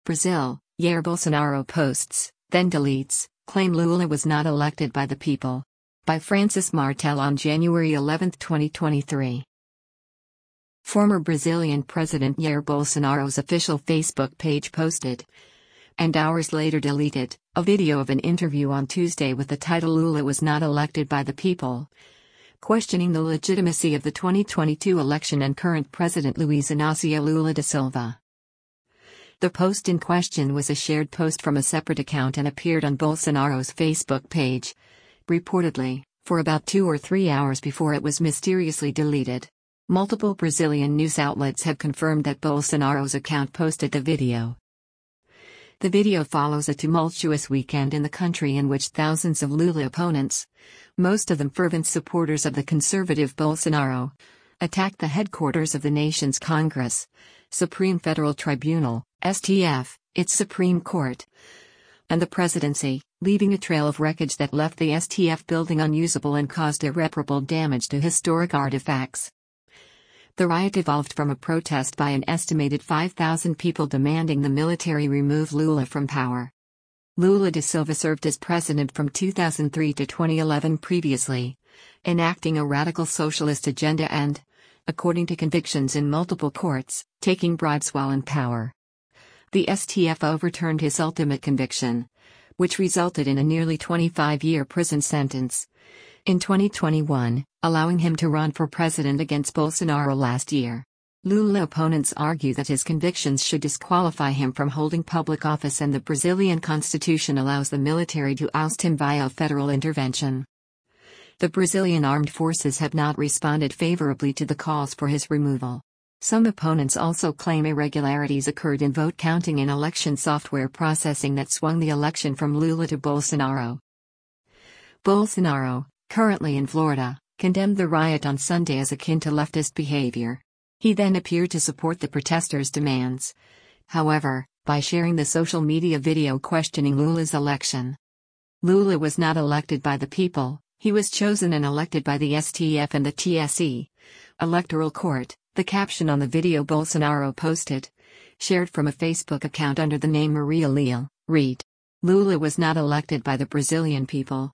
Brazil, Jair Bolsonaro posts, then deletes, claim Lula was not elected by the people. By Francis Martel on January 11, 2023. Former Brazilian President Jair Bolsonaro's official Facebook page posted, and hours later deleted, a video of an interview on Tuesday with the title "Lula was not elected by the people," questioning the legitimacy of the 2022 election and current President Luiz Inácio Lula da Silva. The post in question was a shared post from a separate account and appeared on Bolsonaro's Facebook page, reportedly, for about 2 or 3 hours before it was mysteriously deleted. Multiple Brazilian news outlets have confirmed that Bolsonaro's account posted the video. The video follows a tumultuous weekend in the country in which thousands of Lula opponents, most of them fervent supporters of the conservative Bolsonaro, attacked the headquarters of the nation's Congress, Supreme Federal Tribunal, STF, its Supreme Court, and the presidency, leaving a trail of wreckage that left the STF building unusable and caused irreparable damage to historic artifacts. The riot evolved from a protest by an estimated 5,000 people demanding the military remove Lula from power. Lula da Silva served as president from 2003 to 2011 previously, enacting a radical socialist agenda and, according to convictions in multiple courts, taking bribes while in power. The STF overturned his ultimate conviction, which resulted in a nearly 25-year prison sentence, in 2021, allowing him to run for president against Bolsonaro last year. Lula opponents argue that his convictions should disqualify him from holding public office, and the Brazilian constitution allows the military to oust him via federal intervention. The Brazilian armed forces have not responded favorably to the calls for his removal. Some opponents also claim irregularities occurred in vote counting and election software processing that swung the election from Lula to Bolsonaro. Bolsonaro, currently in Florida, condemned the riot on Sunday as akin to leftist behavior. He then appeared to support the protesters' demands, however, by sharing the social media video questioning Lula's election. Lula was not elected by the people, he was chosen and elected by the STF and the TSE, Electoral Court, the caption on the video Bolsonaro posted, shared from a Facebook account under the name Maria Leal, read, "Lula was not elected by the Brazilian people."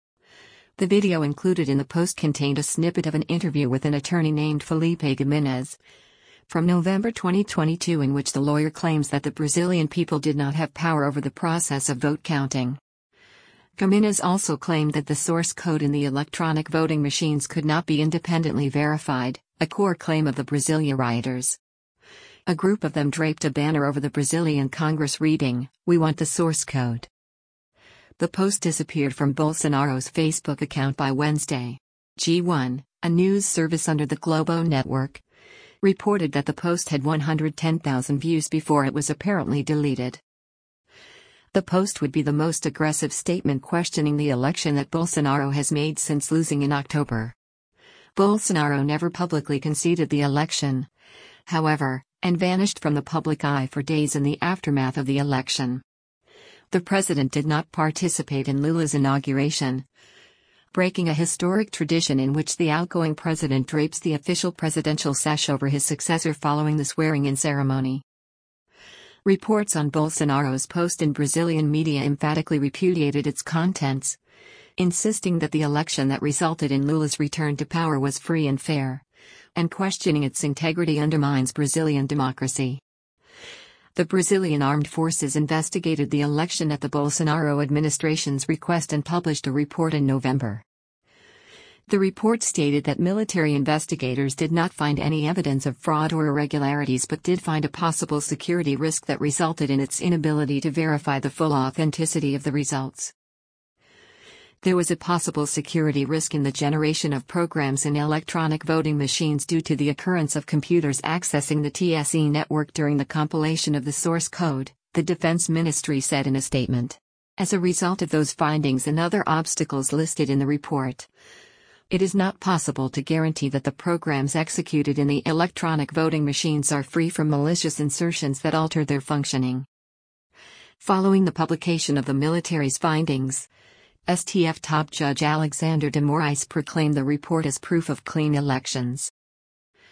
The video included in the post contained a snippet of an interview with an attorney named Felipe Gimenez from November 2022, in which the lawyer claims that the Brazilian people did not have power over the process of vote counting. Gimenez also claimed that the source code in the electronic voting machines could not be independently verified, a core claim of the Brasilia rioters. A group of them draped a banner over the Brazilian Congress reading, "We want the source code." The post disappeared from Bolsonaro's Facebook account by Wednesday. G1, a news service under the Globo network, reported that the post had 110,000 views before it was apparently deleted. The post would be the most aggressive statement questioning the election that Bolsonaro has made since losing in October. Bolsonaro never publicly conceded the election, however, and vanished from the public eye for days in the aftermath of the election. The president did not participate in Lula's inauguration, breaking a historic tradition in which the outgoing president drapes the official presidential sash over his successor following the swearing-in ceremony. Reports on Bolsonaro's post in Brazilian media emphatically repudiated its contents, insisting that the election that resulted in Lula's return to power was free and fair, and questioning its integrity undermines Brazilian democracy. The Brazilian armed forces investigated the election at the Bolsonaro administration's request and published a report in November. The report stated that military investigators did not find any evidence of fraud or irregularities, but did find a possible security risk that resulted in its inability to verify the full authenticity of the results. There was a possible security risk in the generation of programs in electronic voting machines due to the occurrence of computers accessing the TSE network during the compilation of the source code, the Defense Ministry said in a statement. As a result of those findings and other obstacles listed in the report, it is not possible to guarantee that the programs executed in the electronic voting machines are free from malicious insertions that alter their functioning. Following the publication of the military's findings, STF top judge Alexander de Moraes proclaimed the report as proof of clean elections.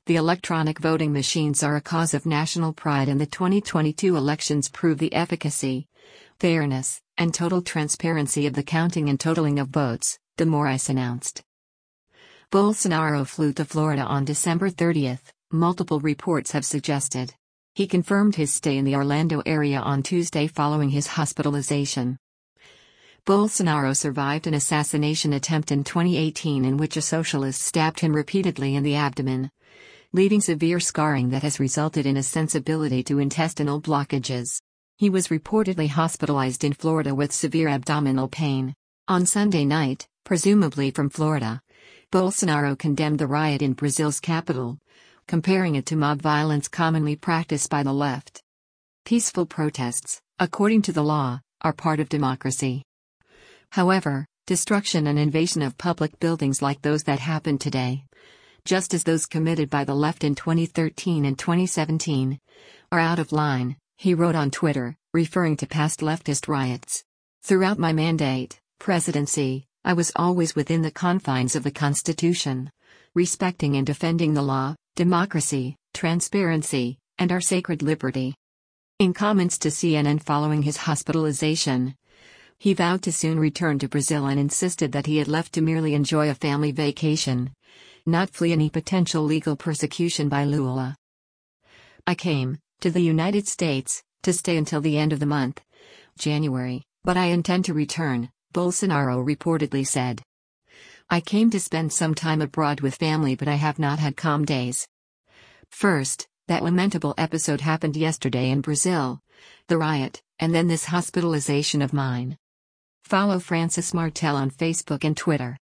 The electronic voting machines are a cause of national pride, and the 2022 elections prove the efficacy, fairness, and total transparency of the counting and totaling of votes, de Moraes announced. Bolsonaro flew to Florida on December 30, multiple reports have suggested. He confirmed his stay in the Orlando area on Tuesday following his hospitalization. Bolsonaro survived an assassination attempt in 2018 in which a socialist stabbed him repeatedly in the abdomen, leaving severe scarring that has resulted in a sensibility to intestinal blockages. He was reportedly hospitalized in Florida with severe abdominal pain. On Sunday night, presumably from Florida, Bolsonaro condemned the riot in Brazil's capital, comparing it to mob violence commonly practiced by the left. Peaceful protests, according to the law, are part of democracy. However, destruction and invasion of public buildings like those that happened today, just as those committed by the left in 2013 and 2017, are out of line, he wrote on Twitter, referring to past leftist riots. Throughout my mandate, presidency, I was always within the confines of the Constitution, respecting and defending the law, democracy, transparency, and our sacred liberty. In comments to CNN following his hospitalization, he vowed to soon return to Brazil and insisted that he had left to merely enjoy a family vacation, not flee any potential legal persecution by Lula. I came to the United States to stay until the end of the month, January, but I intend to return, Bolsonaro reportedly said. I came to spend some time abroad with family, but I have not had calm days. First, that lamentable episode happened yesterday in Brazil, the riot, and then this hospitalization of mine. Follow Francis Martel on Facebook and Twitter.